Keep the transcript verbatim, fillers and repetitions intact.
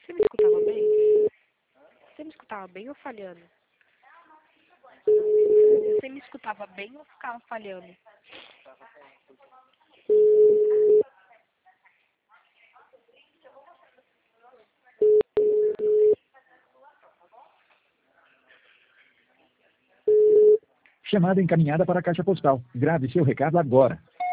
Você me escutava bem? Você me escutava bem ou falhando? Você me escutava bem ou ficava falhando? Chamada encaminhada para a caixa postal. Grave seu recado agora.